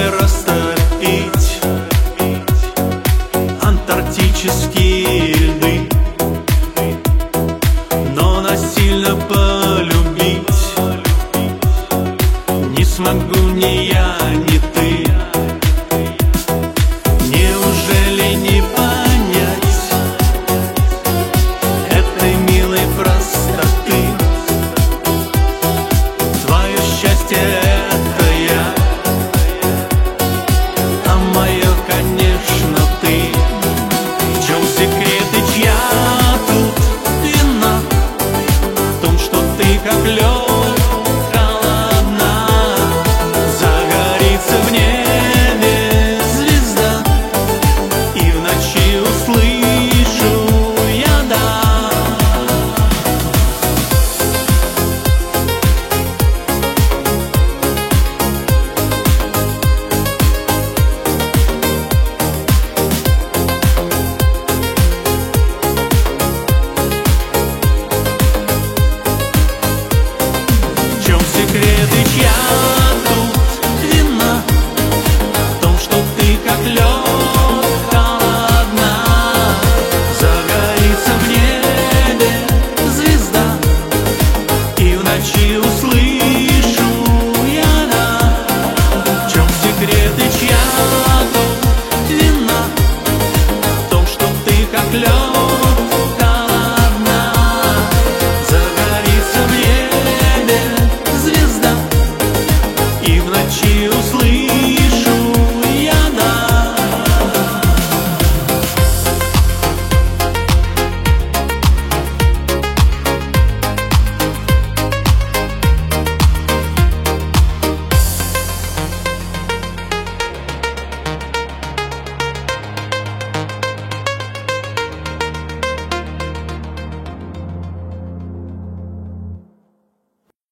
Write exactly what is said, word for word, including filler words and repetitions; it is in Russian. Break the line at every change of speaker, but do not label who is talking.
растопить антарктические льды, но насильно полюбить не смогу ни я, ни ты. Неужели не понять этой милой простоты? Твое счастье — это я, а мое, конечно, ты. В чем секрет и чья тут вина? В том, что ты как лед холодна. Загорится в небе звезда, и в ночи услышу я «да». В чем секрет и чья тут вина? В том, что ты как лед холодна. Загорится в небе звезда, и в ночи услышу я «да». В чем секрет и чья